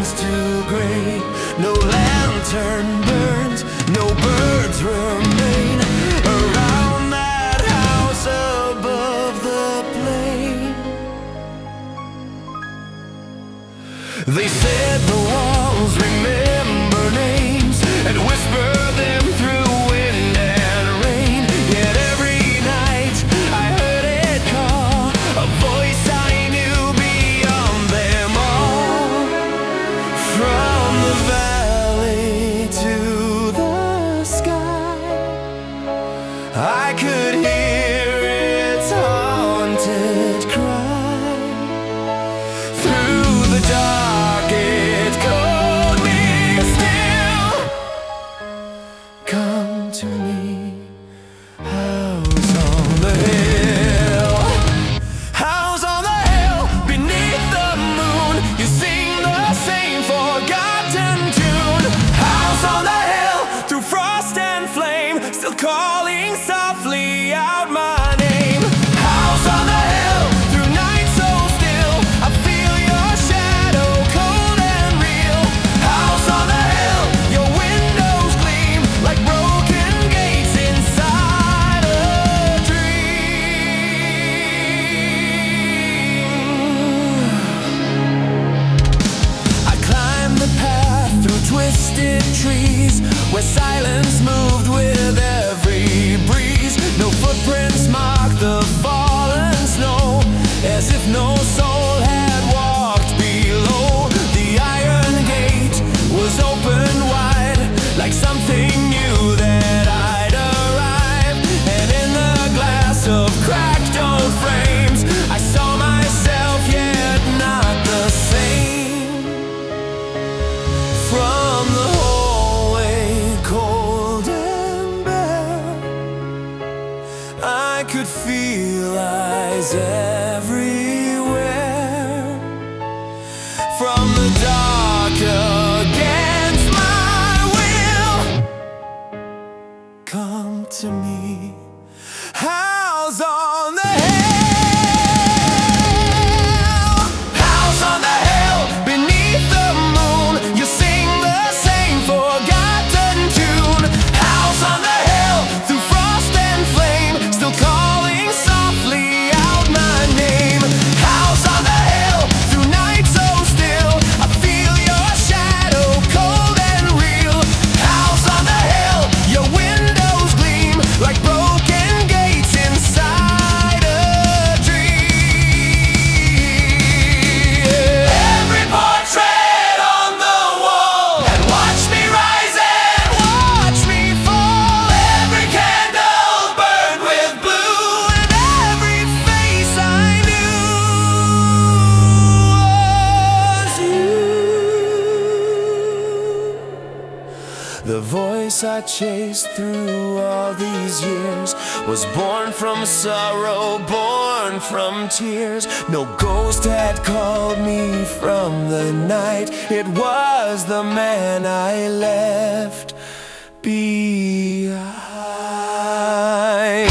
turns to gray. No lantern burns, no birds remain around that house above the plain. They said the walls remember names and whisper them through wind and rain. Yet every night I heard it call, a voice I knew beyond them all. From the valley to the sky, I could hear its haunted cry. Through the dark it called me still. Come to me, house on the hill. House on the hill, beneath the moon, you sing the same forgotten tune. House on the hill, through frost and flame, still calling softly out my name. House on the hill, through night so still, I feel your shadow cold and real. House on the hill, your windows gleam like broken gates inside a dream. I climbed the path through twisted trees where silence moved with every breeze. No footprints marked the fallen snow, as if no soul had walked below. The iron gate was open wide, like something new that I'd arrived. And in the glass of cracked old frames, I saw myself, yet not the same. From the hallway, cold and bare, I could feel eyes everywhere. From the dark against my will, come to me, house on the hill. House on the hill, beneath the moon, you sing the same forgotten tune. House on the hill, through frost and flame, still calling softly out my name. House on the hill, through night so still, I feel your shadow cold and real. House on the hill, your windows gleam like broken gates inside a dream. Every portrait on the wall, and watch me rise and watch me fall. Every candle burned with blue, and every face I knew was you. The voice I chased through all these years was born from sorrow, born from tears. No ghost had called me from the night. It was the man I left behind.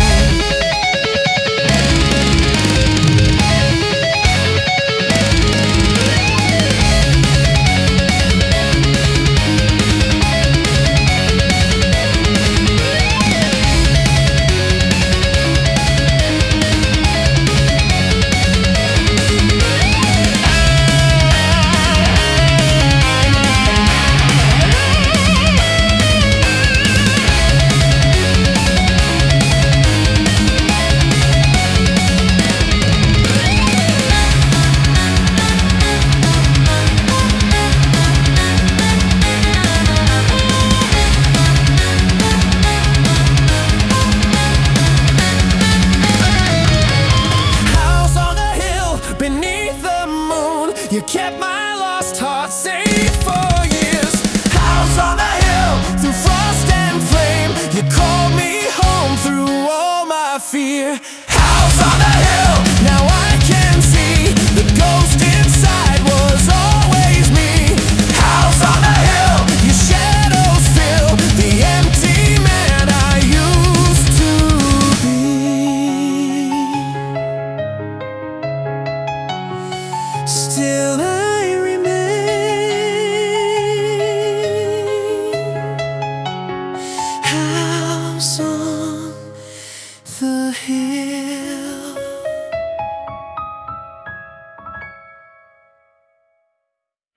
House on the hill, beneath the moon, you kept my lost heart safe for years. House on the hill, through frost and flame, you called me home through all my fear. House on the hill, now I can see the ghost inside was always me. House on the hill, your shadows fill the empty man I used to be. Still I remain hill.